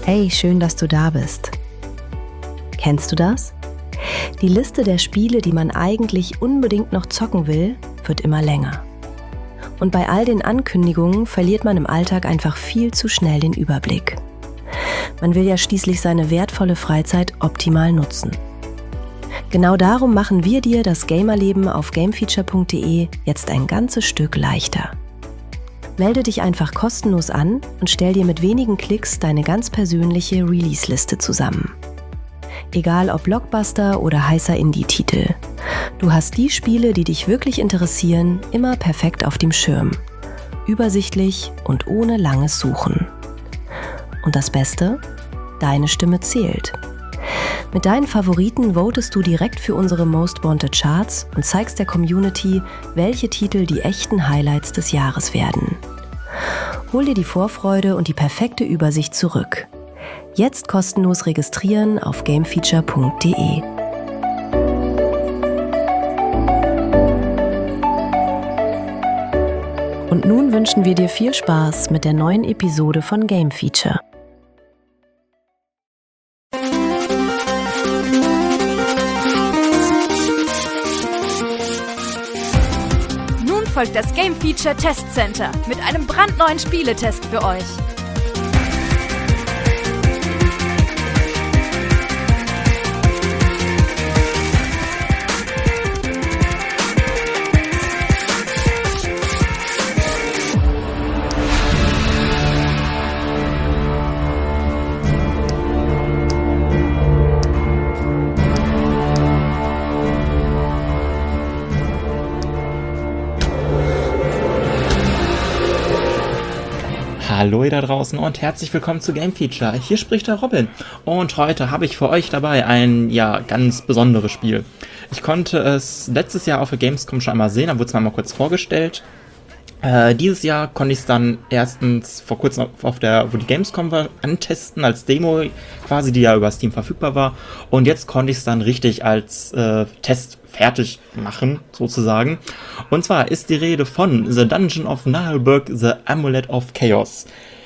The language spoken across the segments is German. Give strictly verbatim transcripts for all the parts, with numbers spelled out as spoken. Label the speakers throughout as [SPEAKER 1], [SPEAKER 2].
[SPEAKER 1] Hey, schön, dass du da bist. Kennst du das? Die Liste der Spiele, die man eigentlich unbedingt noch zocken will, wird immer länger. Und bei all den Ankündigungen verliert man im Alltag einfach viel zu schnell den Überblick. Man will ja schließlich seine wertvolle Freizeit optimal nutzen. Genau darum machen wir dir das Gamerleben auf gamefeature punkt de jetzt ein ganzes Stück leichter. Melde dich einfach kostenlos an und stell dir mit wenigen Klicks deine ganz persönliche Release-Liste zusammen. Egal ob Blockbuster oder heißer Indie-Titel. Du hast die Spiele, die dich wirklich interessieren, immer perfekt auf dem Schirm. Übersichtlich und ohne langes Suchen. Und das Beste? Deine Stimme zählt. Mit deinen Favoriten votest du direkt für unsere Most Wanted Charts und zeigst der Community, welche Titel die echten Highlights des Jahres werden. Hol dir die Vorfreude und die perfekte Übersicht zurück. Jetzt kostenlos registrieren auf gamefeature punkt de. Und nun wünschen wir dir viel Spaß mit der neuen Episode von Game Feature.
[SPEAKER 2] Nun folgt das Game Feature Test Center mit einem brandneuen Spieletest für euch.
[SPEAKER 3] Hallo ihr da draußen und herzlich willkommen zu Game Feature. Hier spricht der Robin und heute habe ich für euch dabei ein ja ganz besonderes Spiel. Ich konnte es letztes Jahr auf der Gamescom schon einmal sehen, da wurde es mir mal kurz vorgestellt. Äh, dieses Jahr konnte ich es dann erstens vor kurzem auf der, wo die Gamescom war, antesten als Demo quasi, die ja über Steam verfügbar war. Und jetzt konnte ich es dann richtig als äh, Test fertig machen, sozusagen. Und zwar ist die Rede von The Dungeon of Naheulbeuk, The Amulet of Chaos.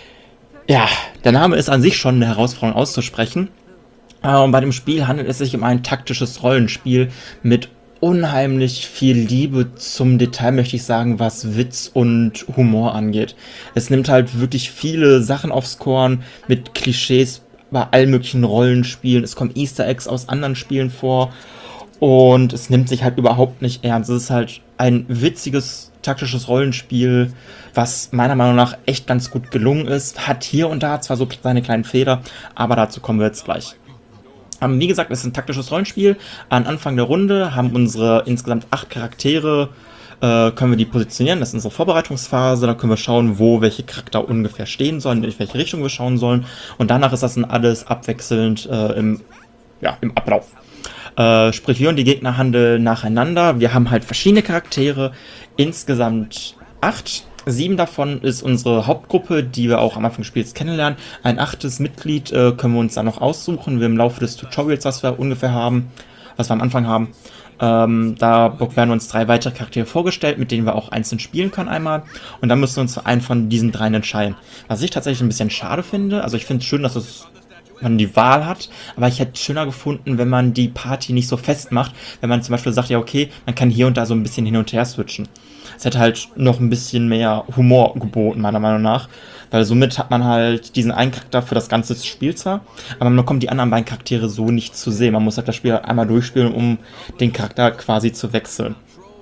[SPEAKER 3] Ja, der Name ist an sich schon eine Herausforderung auszusprechen. Äh, und bei dem Spiel handelt es sich um ein taktisches Rollenspiel mit unheimlich viel Liebe zum Detail, möchte ich sagen, was Witz und Humor angeht. Es nimmt halt wirklich viele Sachen aufs Korn mit Klischees bei allen möglichen Rollenspielen. Es kommen Easter Eggs aus anderen Spielen vor und es nimmt sich halt überhaupt nicht ernst. Es ist halt ein witziges taktisches Rollenspiel, was meiner Meinung nach echt ganz gut gelungen ist. Hat hier und da zwar so seine kleinen Fehler, aber dazu kommen wir jetzt gleich. Wie gesagt, es ist ein taktisches Rollenspiel. Am Anfang der Runde haben unsere insgesamt acht Charaktere, äh, können wir die positionieren. Das ist unsere Vorbereitungsphase. Da können wir schauen, wo welche Charakter ungefähr stehen sollen, in welche Richtung wir schauen sollen. Und danach ist das dann alles abwechselnd äh, im, ja, im Ablauf. Äh, sprich, wir und die Gegner handeln nacheinander. Wir haben halt verschiedene Charaktere, insgesamt acht. Sieben davon ist unsere Hauptgruppe, die wir auch am Anfang des Spiels kennenlernen. Ein achtes Mitglied äh, können wir uns dann noch aussuchen, wir im Laufe des Tutorials, was wir ungefähr haben, was wir am Anfang haben. Ähm, da werden uns drei weitere Charaktere vorgestellt, mit denen wir auch einzeln spielen können einmal. Und dann müssen wir uns für einen von diesen dreien entscheiden. Was ich tatsächlich ein bisschen schade finde, also ich finde es schön, dass es man die Wahl hat, aber ich hätte es schöner gefunden, wenn man die Party nicht so festmacht, wenn man zum Beispiel sagt, ja okay, man kann hier und da so ein bisschen hin und her switchen. Es hätte halt noch ein bisschen mehr Humor geboten, meiner Meinung nach, weil somit hat man halt diesen einen Charakter für das ganze Spiel zwar, aber man bekommt die anderen beiden Charaktere so nicht zu sehen. Man muss halt das Spiel einmal durchspielen, um den Charakter quasi zu wechseln.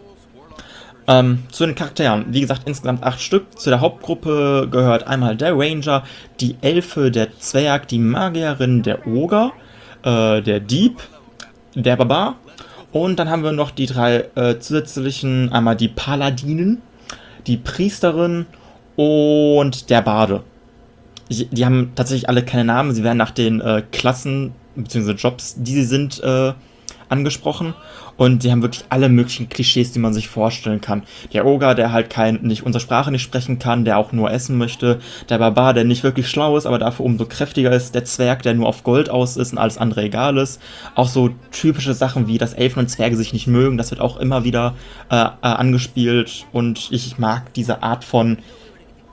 [SPEAKER 3] Ähm, zu den Charakteren, wie gesagt, insgesamt acht Stück. Zu der Hauptgruppe gehört einmal der Ranger, die Elfe, der Zwerg, die Magierin, der Oger, äh, der Dieb, der Barbar. Und dann haben wir noch die drei äh, zusätzlichen, einmal die Paladinen, die Priesterin und der Bade. Ich, die haben tatsächlich alle keine Namen, sie werden nach den äh, Klassen bzw. Jobs, die sie sind, äh, angesprochen. Und die haben wirklich alle möglichen Klischees, die man sich vorstellen kann. Der Oger, der halt kein, nicht unsere Sprache nicht sprechen kann, der auch nur essen möchte. Der Barbar, der nicht wirklich schlau ist, aber dafür umso kräftiger ist. Der Zwerg, der nur auf Gold aus ist und alles andere egal ist. Auch so typische Sachen wie, dass Elfen und Zwerge sich nicht mögen, das wird auch immer wieder äh, äh, angespielt. Und ich mag diese Art von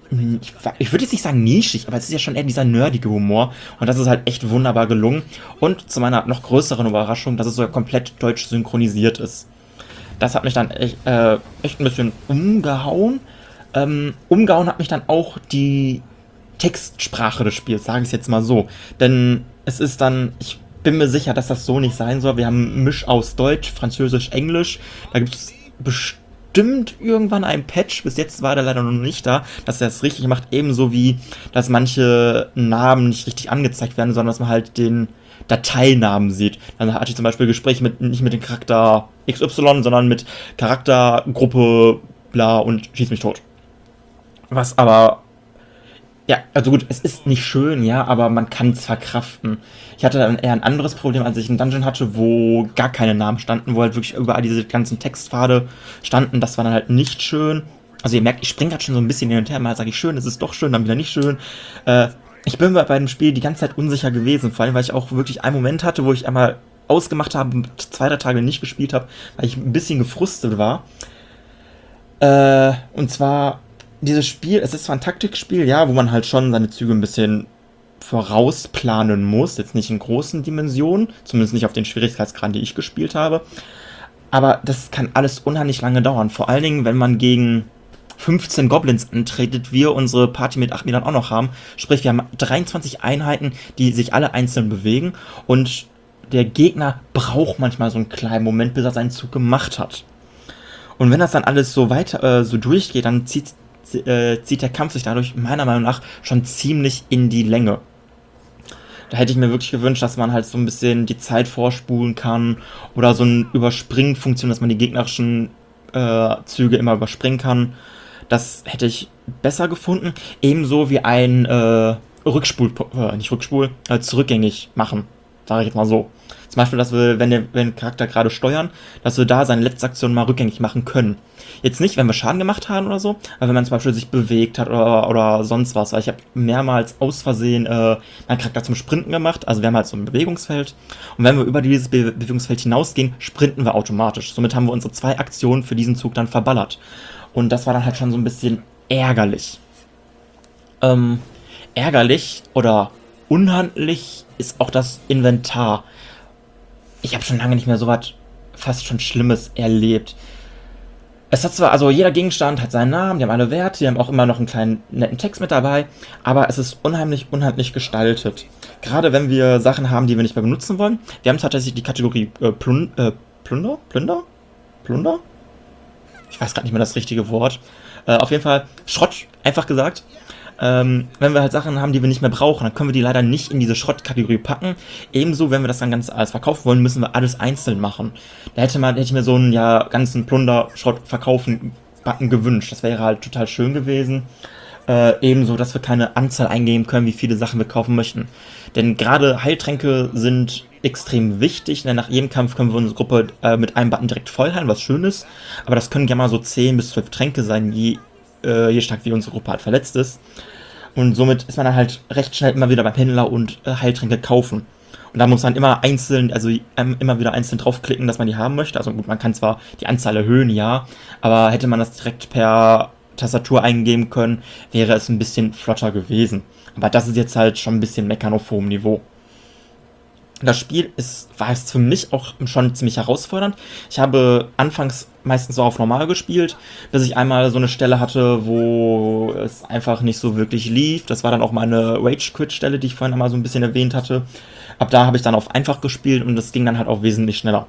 [SPEAKER 3] ich, ich würde jetzt nicht sagen nischig, aber es ist ja schon eher dieser nerdige Humor und das ist halt echt wunderbar gelungen und zu meiner noch größeren Überraschung, dass es sogar komplett deutsch synchronisiert ist. Das hat mich dann echt, äh, echt ein bisschen umgehauen. Ähm, umgehauen hat mich dann auch die Textsprache des Spiels, sage ich es jetzt mal so. Denn es ist dann, ich bin mir sicher, dass das so nicht sein soll. Wir haben einen Misch aus Deutsch, Französisch, Englisch. Da gibt es bestimmt irgendwann einen Patch, bis jetzt war der leider noch nicht da, dass er es richtig macht, ebenso wie, dass manche Namen nicht richtig angezeigt werden, sondern dass man halt den Dateinamen sieht. Dann hatte ich zum Beispiel Gespräche mit, nicht mit dem Charakter X Y, sondern mit Charaktergruppe bla und schieß mich tot. Was aber, ja, also gut, es ist nicht schön, ja, aber man kann es verkraften. Ich hatte dann eher ein anderes Problem, als ich einen Dungeon hatte, wo gar keine Namen standen, wo halt wirklich überall diese ganzen Textpfade standen. Das war dann halt nicht schön. Also ihr merkt, ich springe gerade schon so ein bisschen hin und her. Mal sage ich schön, es ist doch schön, dann wieder nicht schön. Äh, ich bin bei, bei dem Spiel die ganze Zeit unsicher gewesen, vor allem, weil ich auch wirklich einen Moment hatte, wo ich einmal ausgemacht habe, zwei, drei Tage nicht gespielt habe, weil ich ein bisschen gefrustet war. Äh, und zwar dieses Spiel, es ist zwar ein Taktikspiel, ja, wo man halt schon seine Züge ein bisschen vorausplanen muss, jetzt nicht in großen Dimensionen, zumindest nicht auf den Schwierigkeitsgrad, die ich gespielt habe, aber das kann alles unheimlich lange dauern, vor allen Dingen, wenn man gegen fünfzehn Goblins antretet, wir unsere Party mit acht Metern auch noch haben, sprich, wir haben dreiundzwanzig Einheiten, die sich alle einzeln bewegen und der Gegner braucht manchmal so einen kleinen Moment, bis er seinen Zug gemacht hat. Und wenn das dann alles so weiter, äh, so durchgeht, dann zieht Äh, zieht der Kampf sich dadurch meiner Meinung nach schon ziemlich in die Länge. Da hätte ich mir wirklich gewünscht, dass man halt so ein bisschen die Zeit vorspulen kann oder so eine Überspringen-Funktion, dass man die gegnerischen äh, Züge immer überspringen kann. Das hätte ich besser gefunden. Ebenso wie ein äh, Rückspul, äh, nicht Rückspul, äh, zurückgängig machen, sage ich jetzt mal so. Zum Beispiel, dass wir, wenn der wenn Charakter gerade steuern, dass wir da seine letzte Aktion mal rückgängig machen können. Jetzt nicht, wenn wir Schaden gemacht haben oder so, aber wenn man zum Beispiel sich bewegt hat oder, oder sonst was. Weil ich habe mehrmals aus Versehen äh, meinen Charakter zum Sprinten gemacht. Also wir haben halt so ein Bewegungsfeld. Und wenn wir über dieses Be- Bewegungsfeld hinausgehen, sprinten wir automatisch. Somit haben wir unsere zwei Aktionen für diesen Zug dann verballert. Und das war dann halt schon so ein bisschen ärgerlich. Ähm, ärgerlich oder unhandlich ist auch das Inventar. Ich habe schon lange nicht mehr so was fast schon Schlimmes erlebt. Es hat zwar, also jeder Gegenstand hat seinen Namen, die haben alle Werte, die haben auch immer noch einen kleinen netten Text mit dabei, aber es ist unheimlich, unheimlich gestaltet. Gerade wenn wir Sachen haben, die wir nicht mehr benutzen wollen. Wir haben tatsächlich die Kategorie äh, Plun äh, Plunder? Plunder? Plunder? Ich weiß gerade nicht mehr das richtige Wort. Äh, auf jeden Fall Schrott, einfach gesagt. Ähm, wenn wir halt Sachen haben, die wir nicht mehr brauchen, dann können wir die leider nicht in diese Schrottkategorie packen. Ebenso, wenn wir das dann ganz alles verkaufen wollen, müssen wir alles einzeln machen. Da hätte man, hätte ich mir so einen ja, ganzen Plunder-Schrott-Verkaufen-Button gewünscht. Das wäre halt total schön gewesen. Äh, ebenso, dass wir keine Anzahl eingeben können, wie viele Sachen wir kaufen möchten. Denn gerade Heiltränke sind extrem wichtig, denn nach jedem Kampf können wir unsere Gruppe äh, mit einem Button direkt voll heilen, was schön ist. Aber das können gerne mal so zehn bis zwölf Tränke sein, je je stark wie unsere Gruppe halt verletzt ist. Und somit ist man dann halt recht schnell immer wieder beim Händler und äh, Heiltränke kaufen. Und da muss man immer einzeln, also ähm, immer wieder einzeln draufklicken, dass man die haben möchte. Also gut, man kann zwar die Anzahl erhöhen, ja, aber hätte man das direkt per Tastatur eingeben können, wäre es ein bisschen flotter gewesen. Aber das ist jetzt halt schon ein bisschen meckern auf hohem Niveau. Das Spiel ist, war es für mich auch schon ziemlich herausfordernd. Ich habe anfangs meistens so auf normal gespielt, bis ich einmal so eine Stelle hatte, wo es einfach nicht so wirklich lief. Das war dann auch meine Rage-Quit-Stelle, die ich vorhin einmal so ein bisschen erwähnt hatte. Ab da habe ich dann auf einfach gespielt und das ging dann halt auch wesentlich schneller.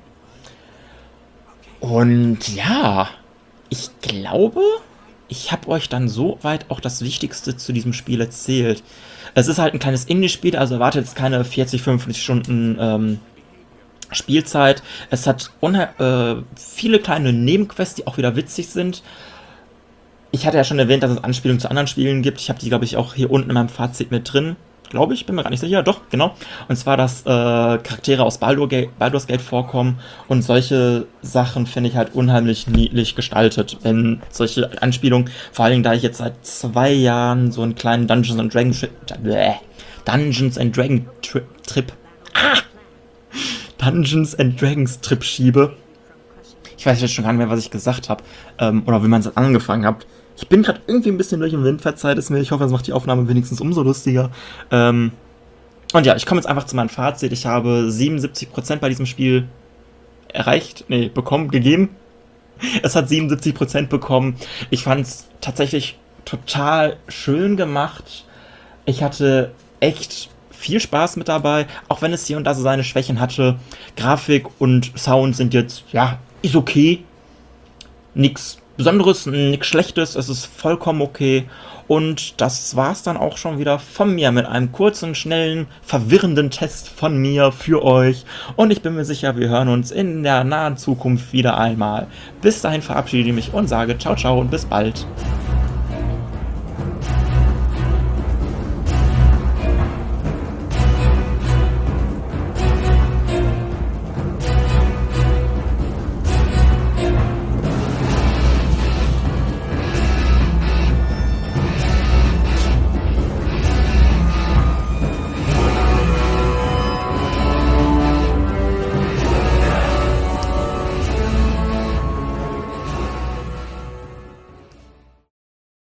[SPEAKER 3] Und ja, ich glaube, ich habe euch dann soweit auch das Wichtigste zu diesem Spiel erzählt. Es ist halt ein kleines Indie-Spiel, also erwartet jetzt keine vierzig, fünfundfünfzig Stunden ähm, Spielzeit. Es hat unhe- äh, viele kleine Nebenquests, die auch wieder witzig sind. Ich hatte ja schon erwähnt, dass es Anspielungen zu anderen Spielen gibt. Ich habe die, glaube ich, auch hier unten in meinem Fazit mit drin. Glaube ich, bin mir gar nicht sicher. Doch, genau. Und zwar, dass äh, Charaktere aus Baldur Ga- Baldur's Gate vorkommen. Und solche Sachen finde ich halt unheimlich niedlich gestaltet. Wenn solche Anspielungen, vor allen Dingen, da ich jetzt seit zwei Jahren so einen kleinen Dungeons and Dragons äh, Dungeons and Dragons Tri- Trip ah! Dungeons and Dragons Trip schiebe. Ich weiß jetzt schon gar nicht mehr, was ich gesagt habe. Ähm, oder wie man es angefangen hat. Ich bin gerade irgendwie ein bisschen durch den Wind, verzeiht es mir. Ich hoffe, das macht die Aufnahme wenigstens umso lustiger. Ähm, und ja, ich komme jetzt einfach zu meinem Fazit. Ich habe siebenundsiebzig Prozent bei diesem Spiel erreicht, nee, bekommen, gegeben. Es hat siebenundsiebzig Prozent bekommen. Ich fand es tatsächlich total schön gemacht. Ich hatte echt viel Spaß mit dabei, auch wenn es hier und da so seine Schwächen hatte. Grafik und Sound sind jetzt, ja, ist okay. Nix Besonderes, nix Schlechtes, es ist vollkommen okay. Und das war's dann auch schon wieder von mir mit einem kurzen, schnellen, verwirrenden Test von mir für euch. Und ich bin mir sicher, wir hören uns in der nahen Zukunft wieder einmal. Bis dahin verabschiede ich mich und sage ciao, ciao und bis bald.